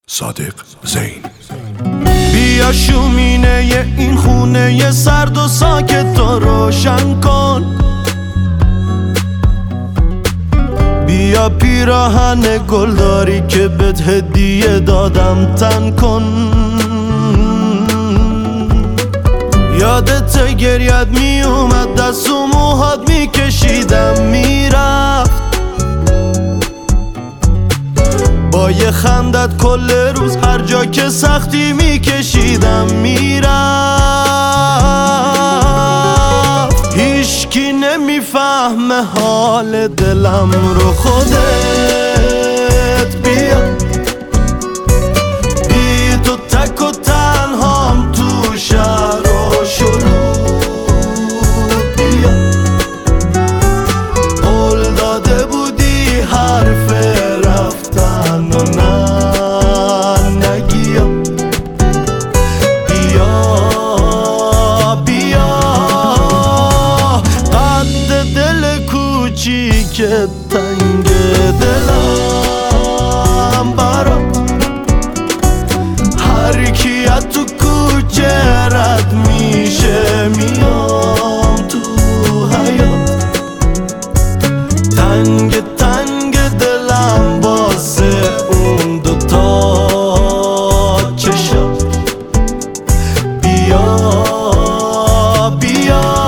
صادق زین. بیا شومینه این خونه سرد و ساکت تو روشن کن، بیا پیراهن گلداری که بهت هدیه دادم تن کن. یادت گریت می اومد دست و موهات می کشیدم میرفت، با یه خندت کل روز هر جا که سختی می کشیدم میرفت. هیچکی نمیفهمه حال دلم رو، خودت بیا بی تو تک و تنهام تو شهر و شلوغ. بیا قول داده بودی حرف رفتن و نگیا. بیا قد دل کوچیک تنگ دلم برا هر کی از تو کوچه رد میشه میام تو حیات. تنگ تنگ دلم واسه اون دوتا چشم. بیا بیا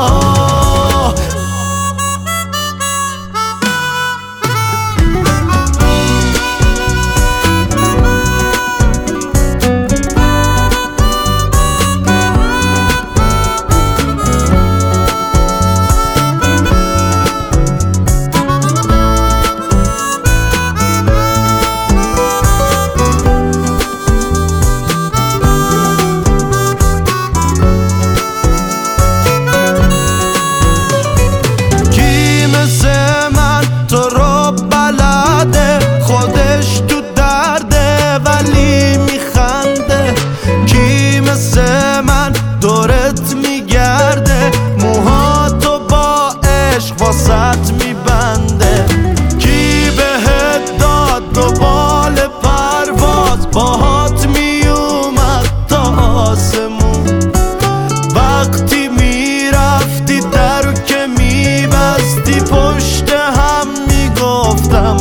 واسط میبنده. کی بهت داد دو بال پرواز باهات میومد تا آسمون، وقتی میرفتی درو که میبستی پشت هم میگفتم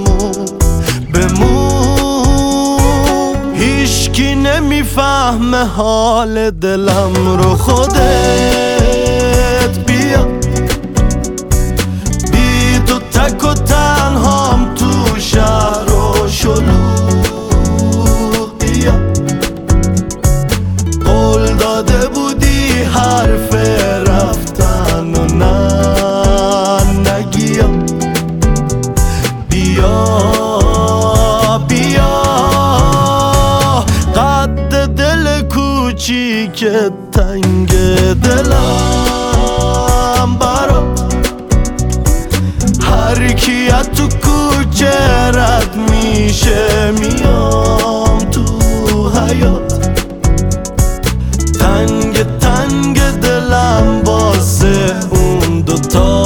بمون. هیچکی نمیفهمه حال دلم رو، خودت بیا تک و تنهام تو شهر و شلوغ. بیا قول داده بودی حرف رفتن و نگیا. بیا قد دل کوچیک تنگ دلم برا هر کی از تو کوچه رد میشه میام تو حیات. تنگ تنگ دلم واسه اون دوتا